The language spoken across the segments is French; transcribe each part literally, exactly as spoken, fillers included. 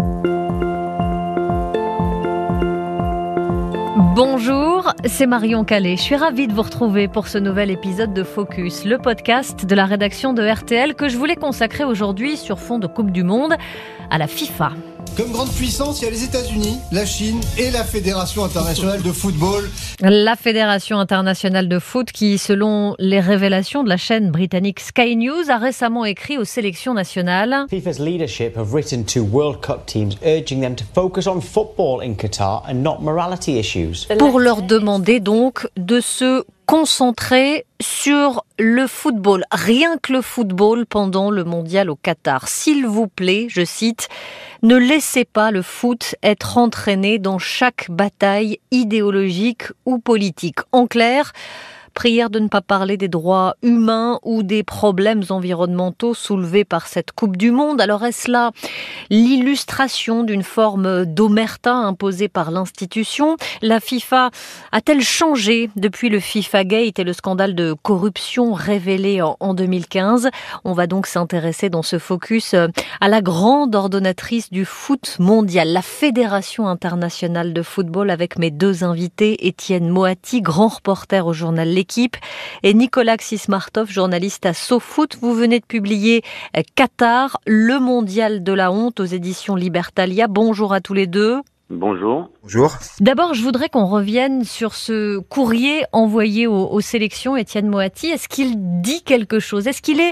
Bonjour, c'est Marion Calais. Je suis ravie de vous retrouver pour ce nouvel épisode de Focus, le podcast de la rédaction de R T L que je voulais consacrer aujourd'hui sur fond de Coupe du Monde à la FIFA. Comme grande puissance, il y a les États-Unis, la Chine et la Fédération internationale de football. La Fédération internationale de foot qui, selon les révélations de la chaîne britannique Sky News, a récemment écrit aux sélections nationales. FIFA's leadership have written to World Cup teams urging them to focus on football in Qatar and not morality issues. Pour leur demander donc de se concentrer sur le football, rien que le football pendant le mondial au Qatar. S'il vous plaît, je cite, ne laissez pas le foot être entraîné dans chaque bataille idéologique ou politique. En clair, prière de ne pas parler des droits humains ou des problèmes environnementaux soulevés par cette Coupe du Monde. Alors est-ce là l'illustration d'une forme d'omerta imposée par l'institution ? La FIFA a-t-elle changé depuis le FIFA Gate et le scandale de corruption révélé en deux mille quinze ? On va donc s'intéresser dans ce focus à la grande ordonnatrice du foot mondial, la Fédération internationale de football, avec mes deux invités, Étienne Moati, grand reporter au journal L'équipe, et Nicolas Xismartov, journaliste à SoFoot. Vous venez de publier Qatar, le mondial de la honte aux éditions Libertalia. Bonjour à tous les deux. Bonjour. Bonjour. D'abord, je voudrais qu'on revienne sur ce courrier envoyé aux, aux sélections, Étienne Moati. Est-ce qu'il dit quelque chose ? Est-ce qu'il est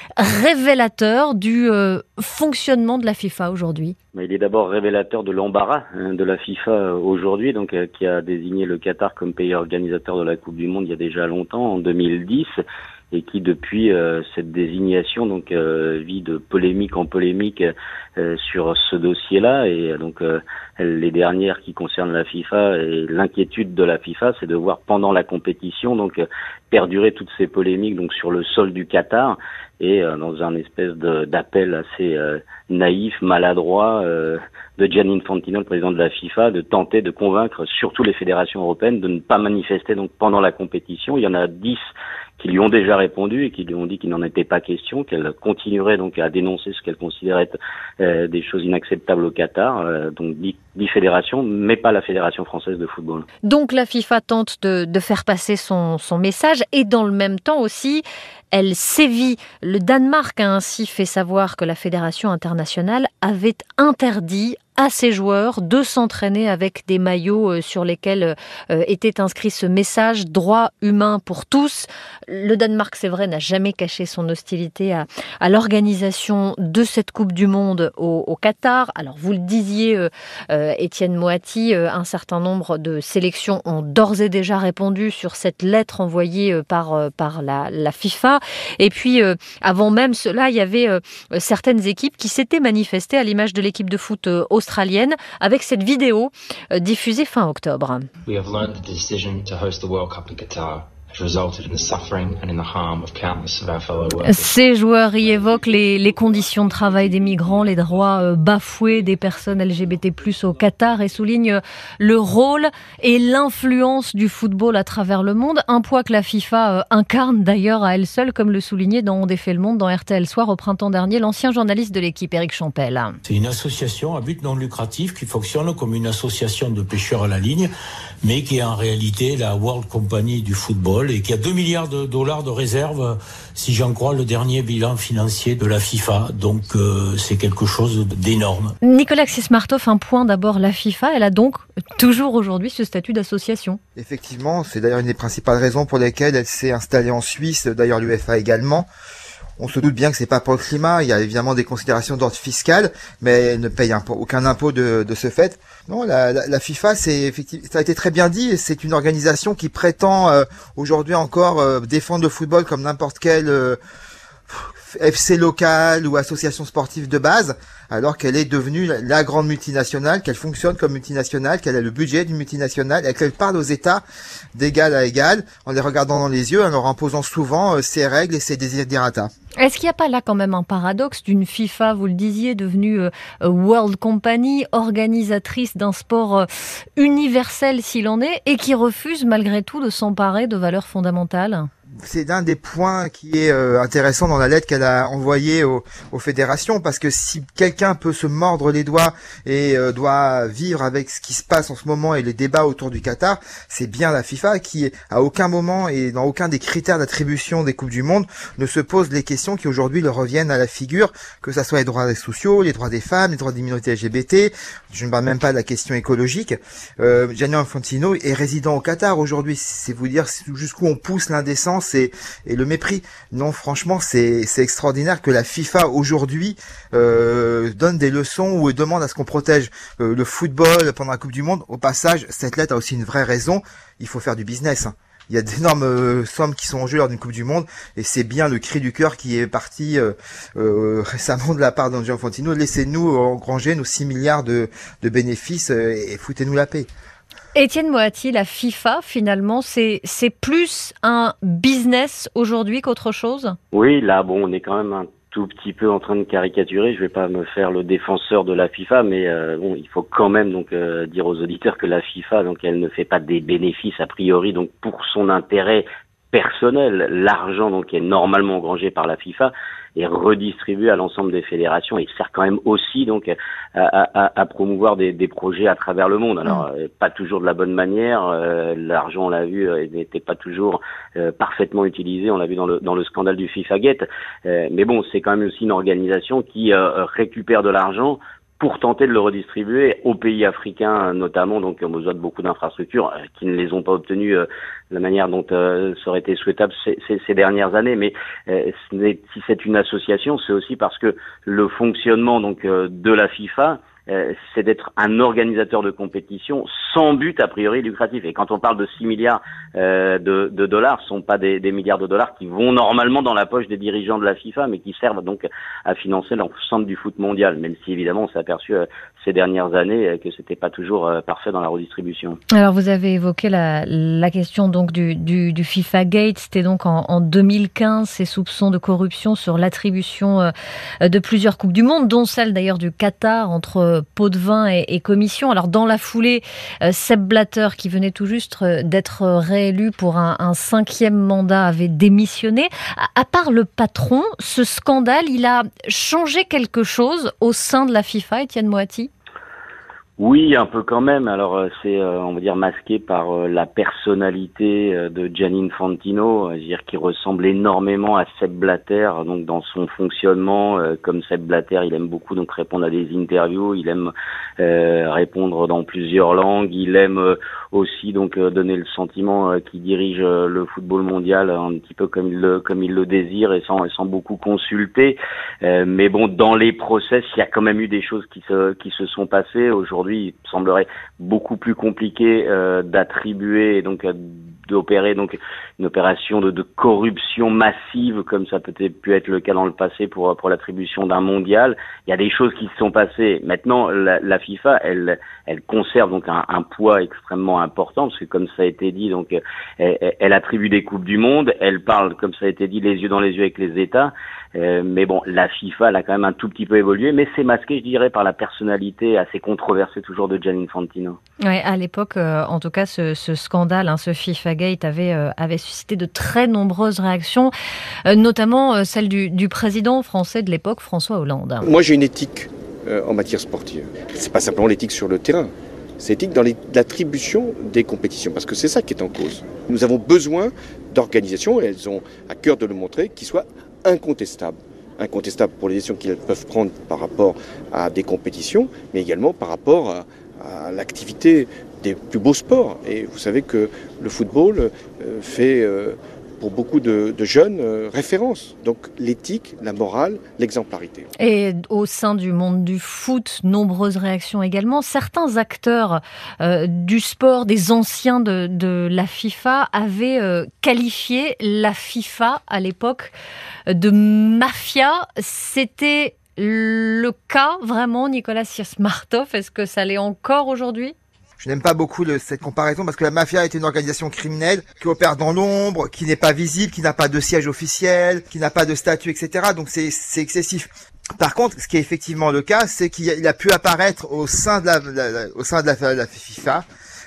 révélateur du euh, fonctionnement de la FIFA aujourd'hui ? Il est d'abord révélateur de l'embarras hein, de la FIFA aujourd'hui, donc euh, qui a désigné le Qatar comme pays organisateur de la Coupe du Monde il y a déjà longtemps, en deux mille dix, et qui depuis euh, cette désignation donc euh, vit de polémique en polémique euh, sur ce dossier-là. Et donc euh, les dernières qui concernent la FIFA et l'inquiétude de la FIFA, c'est de voir pendant la compétition donc euh, perdurer toutes ces polémiques donc sur le sol du Qatar, et euh, dans un espèce de, d'appel assez euh, naïf, maladroit euh, de Gianni Infantino, le président de la FIFA, de tenter de convaincre surtout les fédérations européennes de ne pas manifester donc pendant la compétition. Il y en a dix qui lui ont déjà répondu et qui lui ont dit qu'il n'en était pas question, qu'elle continuerait donc à dénoncer ce qu'elle considérait être euh, des choses inacceptables au Qatar, euh, donc dix, dix fédérations, mais pas la Fédération française de football. Donc la FIFA tente de, de faire passer son, son message, et dans le même temps aussi, elle sévit. Le Danemark a ainsi fait savoir que la Fédération internationale avait interdit à ses joueurs de s'entraîner avec des maillots sur lesquels euh, était inscrit ce message « Droits humains pour tous ». Le Danemark, c'est vrai, n'a jamais caché son hostilité à, à l'organisation de cette Coupe du Monde au, au Qatar. Alors, vous le disiez, euh, euh, Étienne Moati, euh, un certain nombre de sélections ont d'ores et déjà répondu sur cette lettre envoyée euh, par, euh, par la, la FIFA. Et puis, euh, avant même cela, il y avait euh, certaines équipes qui s'étaient manifestées à l'image de l'équipe de foot euh, australienne avec cette vidéo euh, diffusée fin octobre. We have learned the decision to host the World Cup in Qatar has resulted in the suffering and in the harm of countless of our fellow workers. Ces joueurs y évoquent les, les conditions de travail des migrants, les droits euh, bafoués des personnes L G B T plus, au Qatar, et soulignent le rôle et l'influence du football à travers le monde, un poids que la FIFA euh, incarne d'ailleurs à elle seule, comme le soulignait dans On défait le monde dans R T L Soir au printemps dernier l'ancien journaliste de l'équipe, Éric Champel. C'est une association à but non lucratif qui fonctionne comme une association de pêcheurs à la ligne, mais qui est en réalité la World Company du football et qui a deux milliards de dollars de réserves, si j'en crois le dernier bilan financier de la FIFA. Donc euh, c'est quelque chose d'énorme. Nicolas Xismartov, un point d'abord, la FIFA, elle a donc toujours aujourd'hui ce statut d'association. Effectivement, c'est d'ailleurs une des principales raisons pour lesquelles elle s'est installée en Suisse, d'ailleurs l'UEFA également. On se doute bien que c'est pas pour le climat, il y a évidemment des considérations d'ordre fiscal, mais elle ne paye impôt, aucun impôt de, de ce fait. Non, la, la, la FIFA, c'est effectivement, ça a été très bien dit, c'est une organisation qui prétend euh, aujourd'hui encore euh, défendre le football comme n'importe quel euh, F C local ou association sportive de base, alors qu'elle est devenue la grande multinationale, qu'elle fonctionne comme multinationale, qu'elle a le budget d'une multinationale et qu'elle parle aux États d'égal à égal, en les regardant dans les yeux, en leur imposant souvent euh, ses règles et ses desiderata. Est-ce qu'il n'y a pas là quand même un paradoxe d'une FIFA, vous le disiez, devenue euh, World Company, organisatrice d'un sport euh, universel s'il en est, et qui refuse malgré tout de s'emparer de valeurs fondamentales ? c'est l'un des points qui est euh, intéressant dans la lettre qu'elle a envoyée aux, aux fédérations, parce que si quelqu'un peut se mordre les doigts et euh, doit vivre avec ce qui se passe en ce moment et les débats autour du Qatar, c'est bien la FIFA qui, à aucun moment et dans aucun des critères d'attribution des Coupes du Monde, ne se pose les questions qui aujourd'hui leur reviennent à la figure, que ça soit les droits des sociaux, les droits des femmes, les droits des minorités L G B T, je ne parle même pas de la question écologique. Euh, Gianni Infantino est résident au Qatar aujourd'hui, c'est vous dire jusqu'où on pousse l'indécence et, et le mépris. Non, franchement, c'est, c'est extraordinaire que la FIFA aujourd'hui euh, donne des leçons ou demande à ce qu'on protège euh, le football pendant la Coupe du Monde. Au passage, cette lettre a aussi une vraie raison, il faut faire du business. Hein. Il y a d'énormes euh, sommes qui sont en jeu lors d'une Coupe du Monde, et c'est bien le cri du cœur qui est parti euh, euh, récemment de la part d'Gianni Infantino. Laissez-nous engranger nos six milliards de, de bénéfices euh, et foutez-nous la paix. Étienne Moati, la FIFA, finalement, c'est, c'est plus un business aujourd'hui qu'autre chose ? Oui, là, bon, on est quand même un tout petit peu en train de caricaturer. Je vais pas me faire le défenseur de la FIFA, mais euh, bon, il faut quand même donc euh, dire aux auditeurs que la FIFA, donc, elle ne fait pas des bénéfices a priori, donc pour son intérêt personnel. L'argent donc qui est normalement engrangé par la FIFA est redistribué à l'ensemble des fédérations et sert quand même aussi donc à, à, à promouvoir des, des projets à travers le monde. Alors mmh. pas toujours de la bonne manière, euh, l'argent on l'a vu euh, n'était pas toujours euh, parfaitement utilisé, on l'a vu dans le dans le scandale du FIFAgate, euh, mais bon c'est quand même aussi une organisation qui euh, récupère de l'argent pour tenter de le redistribuer aux pays africains notamment, donc on a besoin de beaucoup d'infrastructures euh, qui ne les ont pas obtenues euh, de la manière dont euh, ça aurait été souhaitable ces, ces, ces dernières années. Mais euh, si c'est une association, c'est aussi parce que le fonctionnement donc euh, de la FIFA, Euh, c'est d'être un organisateur de compétition sans but a priori lucratif. Et quand on parle de six milliards euh, de, de dollars, ce sont pas des, des milliards de dollars qui vont normalement dans la poche des dirigeants de la FIFA, mais qui servent donc à financer l'ensemble du foot mondial, même si évidemment on s'est aperçu euh, ces dernières années euh, que c'était pas toujours euh, parfait dans la redistribution. Alors vous avez évoqué la, la question donc du, du, du FIFAgate, c'était donc en, en deux mille quinze, ces soupçons de corruption sur l'attribution euh, de plusieurs Coupes du Monde, dont celle d'ailleurs du Qatar entre Potvin et, et commission. Alors dans la foulée, euh, Sepp Blatter, qui venait tout juste euh, d'être réélu pour un, un cinquième mandat, avait démissionné. À, à part le patron, ce scandale, il a changé quelque chose au sein de la FIFA, Étienne Moati ? Oui, un peu quand même. Alors c'est, euh, on va dire, masqué par euh, la personnalité euh, de Gianni Infantino, euh, dire qui ressemble énormément à Sepp Blatter, donc dans son fonctionnement. Euh, comme Sepp Blatter, il aime beaucoup donc répondre à des interviews, il aime euh, répondre dans plusieurs langues, il aime euh, aussi donc euh, donner le sentiment euh, qu'il dirige euh, le football mondial un petit peu comme il le comme il le désire et sans et sans beaucoup consulter. Euh, mais bon, dans les process, il y a quand même eu des choses qui se qui se sont passées. Aujourd'hui, il semblerait beaucoup plus compliqué euh, d'attribuer et donc euh, d'opérer donc une opération de, de corruption massive comme ça peut être pu être le cas dans le passé pour pour l'attribution d'un mondial. Il y a des choses qui se sont passées. Maintenant, la, la FIFA, elle elle conserve donc un, un poids extrêmement important parce que comme ça a été dit, donc elle, elle attribue des coupes du monde, elle parle comme ça a été dit les yeux dans les yeux avec les États. Euh, mais bon, la FIFA, elle a quand même un tout petit peu évolué, mais c'est masqué, je dirais, par la personnalité assez controversée toujours de Gianni Infantino. Ouais, à l'époque, euh, en tout cas, ce, ce scandale, hein, ce FIFAgate avait euh, avait suscité de très nombreuses réactions, euh, notamment euh, celle du, du président français de l'époque, François Hollande. Moi, j'ai une éthique euh, en matière sportive. C'est pas simplement l'éthique sur le terrain. C'est l'éthique dans les, l'attribution des compétitions, parce que c'est ça qui est en cause. Nous avons besoin d'organisations, et elles ont à cœur de le montrer, qui soient incontestables. Incontestables pour les décisions qu'ils peuvent prendre par rapport à des compétitions, mais également par rapport à, à l'activité des plus beaux sports. Et vous savez que le football euh, fait euh, pour beaucoup de, de jeunes euh, référence. Donc l'éthique, la morale, l'exemplarité. Et au sein du monde du foot, nombreuses réactions également. Certains acteurs euh, du sport, des anciens de, de la FIFA, avaient euh, qualifié la FIFA à l'époque de mafia. C'était le cas vraiment, Nicolas Sirsmartov? Est-ce que ça l'est encore aujourd'hui? Je n'aime pas beaucoup le, cette comparaison parce que la mafia est une organisation criminelle qui opère dans l'ombre, qui n'est pas visible, qui n'a pas de siège officiel, qui n'a pas de statut, et cetera. Donc c'est, c'est excessif. Par contre, ce qui est effectivement le cas, c'est qu'il a, il a pu apparaître au sein de la, la, la au sein de la, la FIFA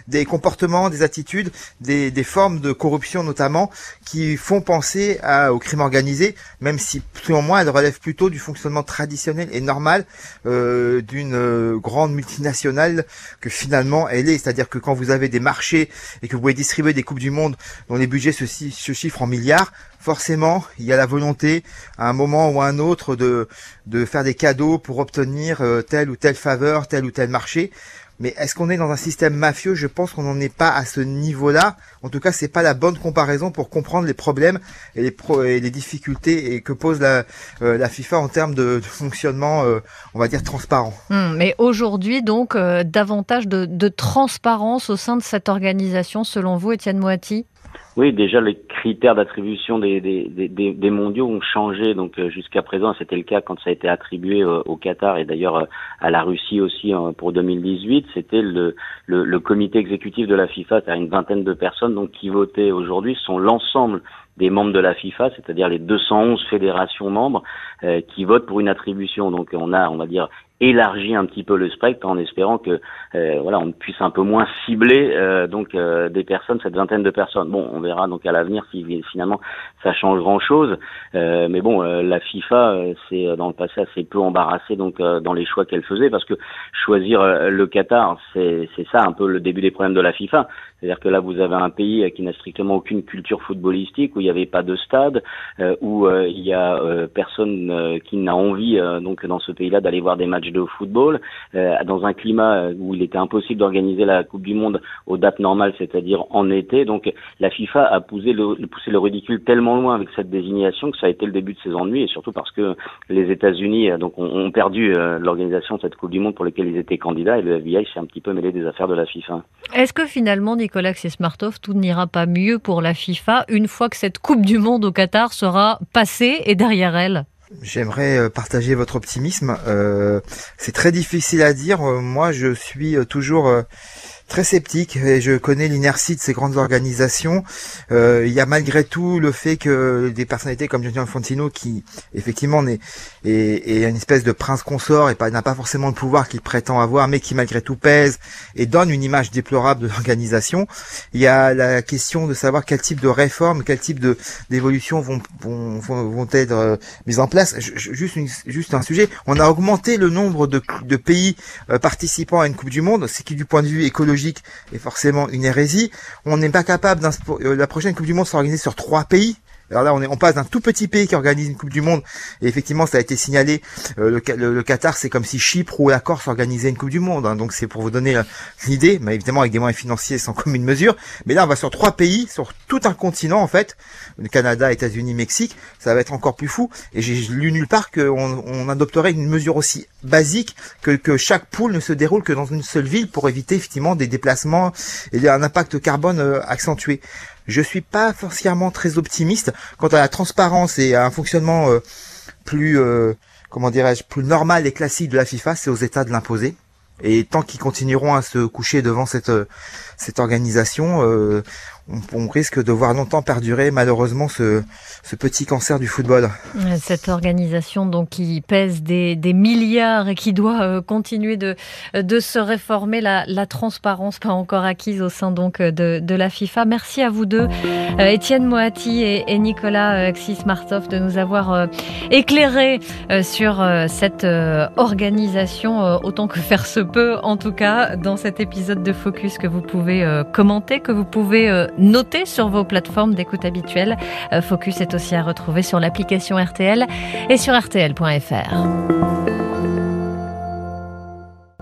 des comportements, des attitudes, des, des formes de corruption notamment, qui font penser à, au crime organisé, même si, selon moi, elles relèvent plutôt du fonctionnement traditionnel et normal euh, d'une euh, grande multinationale que finalement elle est. C'est-à-dire que quand vous avez des marchés et que vous pouvez distribuer des Coupes du Monde dont les budgets se, se chiffrent en milliards, forcément, il y a la volonté, à un moment ou à un autre, de, de faire des cadeaux pour obtenir euh, telle ou telle faveur, tel ou tel marché. Mais est-ce qu'on est dans un système mafieux? Je pense qu'on n'en est pas à ce niveau-là. En tout cas, c'est pas la bonne comparaison pour comprendre les problèmes et les, pro et les difficultés et que pose la, euh, la FIFA en termes de, de fonctionnement, euh, on va dire, transparent. Hum, mais aujourd'hui, donc, euh, davantage de, de transparence au sein de cette organisation, selon vous, Étienne Moati? Oui, déjà les critères d'attribution des, des, des, des mondiaux ont changé. Donc euh, jusqu'à présent, c'était le cas quand ça a été attribué euh, au Qatar et d'ailleurs euh, à la Russie aussi euh, pour deux mille dix-huit. C'était le, le, le comité exécutif de la FIFA, c'est-à-dire une vingtaine de personnes donc qui votaient aujourd'hui, sont l'ensemble des membres de la FIFA, c'est-à-dire les deux cent onze fédérations membres euh, qui votent pour une attribution. Donc on a, on va dire, élargi un petit peu le spectre en espérant que euh, voilà, on puisse un peu moins cibler euh, donc euh, des personnes, cette vingtaine de personnes. Bon, on verra donc à l'avenir si finalement ça change grand-chose. Euh, mais bon, euh, la FIFA euh, c'est dans le passé assez peu embarrassée donc euh, dans les choix qu'elle faisait, parce que choisir euh, le Qatar, c'est c'est ça un peu le début des problèmes de la FIFA. C'est-à-dire que là, vous avez un pays qui n'a strictement aucune culture footballistique, où il n'y avait pas de stade, euh, où euh, il y a euh, personne euh, qui n'a envie euh, donc dans ce pays-là d'aller voir des matchs de football, euh, dans un climat où il était impossible d'organiser la Coupe du Monde aux dates normales, c'est-à-dire en été. Donc la FIFA a poussé le, poussé le ridicule tellement loin avec cette désignation que ça a été le début de ses ennuis, et surtout parce que les États-Unis euh, donc ont, ont perdu euh, l'organisation de cette Coupe du Monde pour laquelle ils étaient candidats, et le F B I s'est un petit peu mêlé des affaires de la FIFA. Est-ce que finalement, Nicolas Xies-Martov, tout n'ira pas mieux pour la FIFA une fois que cette Coupe du Monde au Qatar sera passée et derrière elle? J'aimerais partager votre optimisme. Euh, c'est très difficile à dire. Moi, je suis toujours euh, très sceptique et je connais l'inertie de ces grandes organisations. Euh, il y a malgré tout le fait que des personnalités comme Gianni Infantino, qui effectivement est, est, est une espèce de prince consort et pas, n'a pas forcément le pouvoir qu'il prétend avoir, mais qui malgré tout pèse et donne une image déplorable de l'organisation. Il y a la question de savoir quel type de réformes, quel type de d'évolutions vont, vont, vont être euh, mises en place. Juste, une, juste un sujet, on a augmenté le nombre de, de pays euh, participants à une Coupe du Monde, ce qui du point de vue écologique est forcément une hérésie. On n'est pas capable, euh, la prochaine Coupe du Monde sera organisée sur trois pays. Alors là, on, est, on passe d'un tout petit pays qui organise une Coupe du Monde, et effectivement, ça a été signalé, euh, le, le, le Qatar, c'est comme si Chypre ou la Corse organisaient une Coupe du Monde, hein, donc c'est pour vous donner euh, l'idée, mais évidemment avec des moyens financiers sans commune mesure. Mais là, on va sur trois pays, sur tout un continent en fait, le Canada, États-Unis, Mexique, ça va être encore plus fou, et j'ai lu nulle part qu'on on adopterait une mesure aussi basique que, que chaque poule ne se déroule que dans une seule ville pour éviter effectivement des déplacements et un impact carbone euh, accentué. Je suis pas forcément très optimiste quant à la transparence et à un fonctionnement euh, plus, euh, comment dirais-je, plus normal et classique de la FIFA. C'est aux États de l'imposer. Et tant qu'ils continueront à se coucher devant cette cette organisation, euh, on, on risque de voir longtemps perdurer malheureusement ce ce petit cancer du football. Cette organisation donc qui pèse des des milliards et qui doit euh, continuer de de se réformer, la la transparence pas encore acquise au sein donc de de la FIFA. Merci à vous deux, euh, Étienne Moati et, et Nicolas euh, Xies-Martov, de nous avoir euh, éclairé euh, sur euh, cette euh, organisation euh, autant que faire se peut, en tout cas dans cet épisode de Focus que vous pouvez euh, commenter, que vous pouvez euh, noter sur vos plateformes d'écoute habituelles. Euh, Focus est aussi à retrouver sur l'application R T L et sur R T L point F R.